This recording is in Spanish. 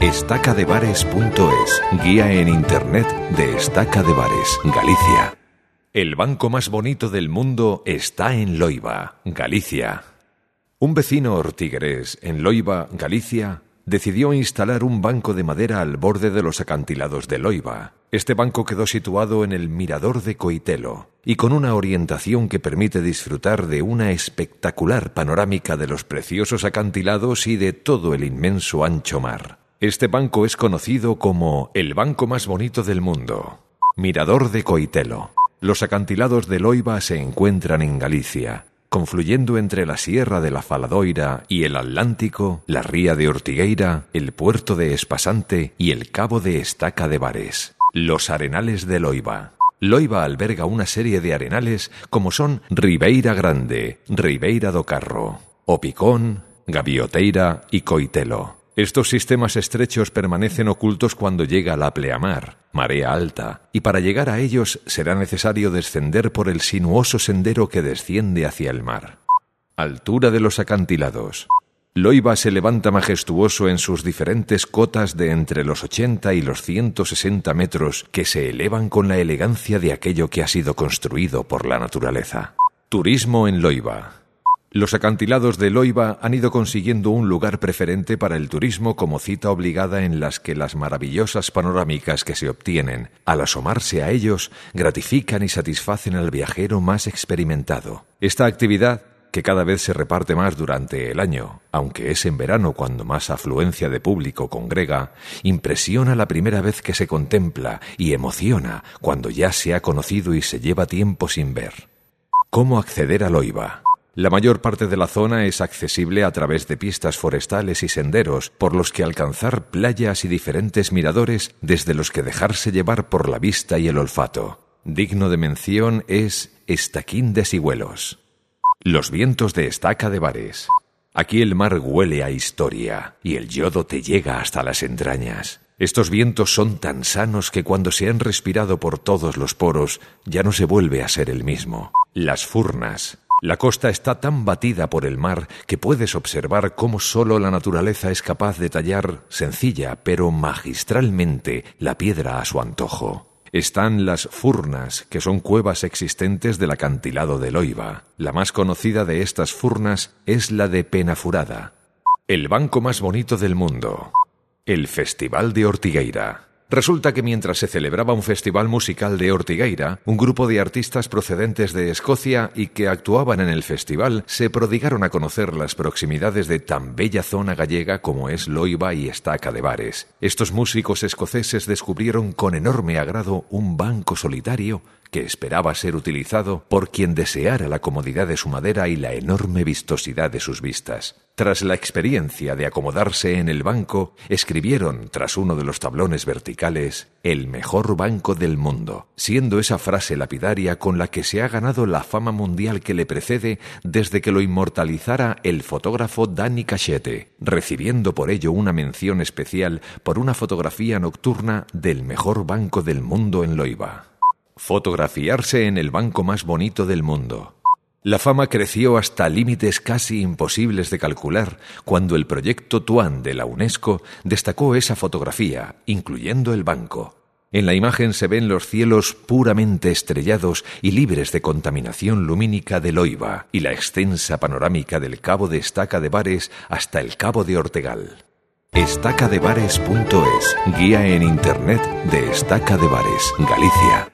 Estacadebares.es, guía en internet de Estaca de Bares, Galicia. El banco más bonito del mundo está en Loiba, Galicia. Un vecino ortiguerés en Loiba, Galicia, decidió instalar un banco de madera al borde de los acantilados de Loiba. Este banco quedó situado en el mirador de Coitelo y con una orientación que permite disfrutar de una espectacular panorámica de los preciosos acantilados y de todo el inmenso ancho mar. Este banco es conocido como el banco más bonito del mundo. Mirador de Coitelo. Los acantilados de Loiba se encuentran en Galicia, confluyendo entre la Sierra de la Faladoira y el Atlántico, la ría de Ortigueira, el puerto de Espasante y el cabo de Estaca de Bares. Los arenales de Loiba. Loiba alberga una serie de arenales como son Ribeira Grande, Ribeira do Carro, O Picón, Gavioteira y Coitelo. Estos sistemas estrechos permanecen ocultos cuando llega la pleamar, marea alta, y para llegar a ellos será necesario descender por el sinuoso sendero que desciende hacia el mar. Altura de los acantilados. Loiba se levanta majestuoso en sus diferentes cotas de entre los 80 y los 160 metros que se elevan con la elegancia de aquello que ha sido construido por la naturaleza. Turismo en Loiba. Los acantilados de Loiba han ido consiguiendo un lugar preferente para el turismo como cita obligada en las que las maravillosas panorámicas que se obtienen al asomarse a ellos gratifican y satisfacen al viajero más experimentado. Esta actividad, que cada vez se reparte más durante el año, aunque es en verano cuando más afluencia de público congrega, impresiona la primera vez que se contempla y emociona cuando ya se ha conocido y se lleva tiempo sin ver. ¿Cómo acceder a Loiba? La mayor parte de la zona es accesible a través de pistas forestales y senderos, por los que alcanzar playas y diferentes miradores desde los que dejarse llevar por la vista y el olfato. Digno de mención es Estaquín de Sigüelos. Los vientos de Estaca de Bares. Aquí el mar huele a historia y el yodo te llega hasta las entrañas. Estos vientos son tan sanos que cuando se han respirado por todos los poros ya no se vuelve a ser el mismo. Las Furnas. La costa está tan batida por el mar que puedes observar cómo solo la naturaleza es capaz de tallar sencilla pero magistralmente la piedra a su antojo. Están las Furnas, que son cuevas existentes del acantilado de Loiba. La más conocida de estas furnas es la de Penafurada. El banco más bonito del mundo. El Festival de Ortigueira. Resulta que mientras se celebraba un festival musical de Ortigueira, un grupo de artistas procedentes de Escocia y que actuaban en el festival se prodigaron a conocer las proximidades de tan bella zona gallega como es Loiba y Estaca de Bares. Estos músicos escoceses descubrieron con enorme agrado un banco solitario que esperaba ser utilizado por quien deseara la comodidad de su madera y la enorme vistosidad de sus vistas. Tras la experiencia de acomodarse en el banco, escribieron, tras uno de los tablones verticales, «El mejor banco del mundo», siendo esa frase lapidaria con la que se ha ganado la fama mundial que le precede desde que lo inmortalizara el fotógrafo Danny Cachete, recibiendo por ello una mención especial por una fotografía nocturna del mejor banco del mundo en Loiba. Fotografiarse en el banco más bonito del mundo. La fama creció hasta límites casi imposibles de calcular cuando el proyecto Tuan de la UNESCO destacó esa fotografía, incluyendo el banco. En la imagen se ven los cielos puramente estrellados y libres de contaminación lumínica de Loiba y la extensa panorámica del cabo de Estaca de Bares hasta el cabo de Ortegal. Estacadebares.es, guía en internet de Estaca de Bares, Galicia.